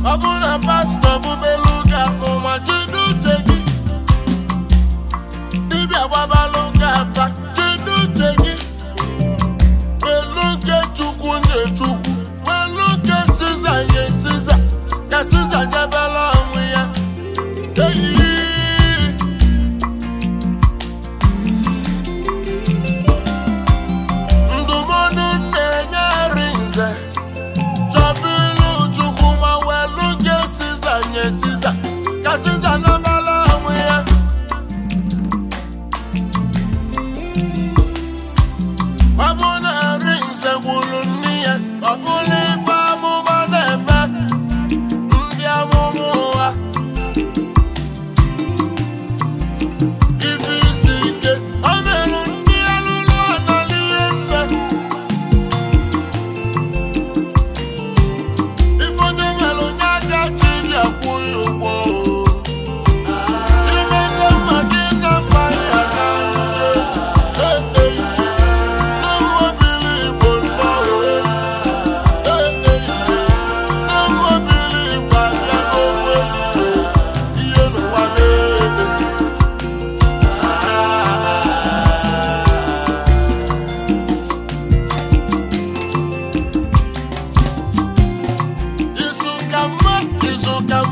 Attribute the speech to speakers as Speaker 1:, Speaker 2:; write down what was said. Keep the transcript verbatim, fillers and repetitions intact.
Speaker 1: Abuna pastor bubeluga muma chidu chegi. Dibia babaluga fa chidu chegi. Beluga chuku nye chuku. Beluga siza ye siza. Ka siza jabala mwiya. Hey. Ndumonu nenya rinze. Chabilu chukuma weluga siza nye siza. Ka siza nabala mwiya. Abuna rinze wulunia. Abuna famu manema. Ndia mumuwa. Ifisike. Amelu ndia lulu analienda. Ifonye melu nyaga chili akuyubo. Imende magina maya nanje. Hey, hey. No believe on power. Hey, hey. No believe on power. You know what it is. Isukama, Isukama,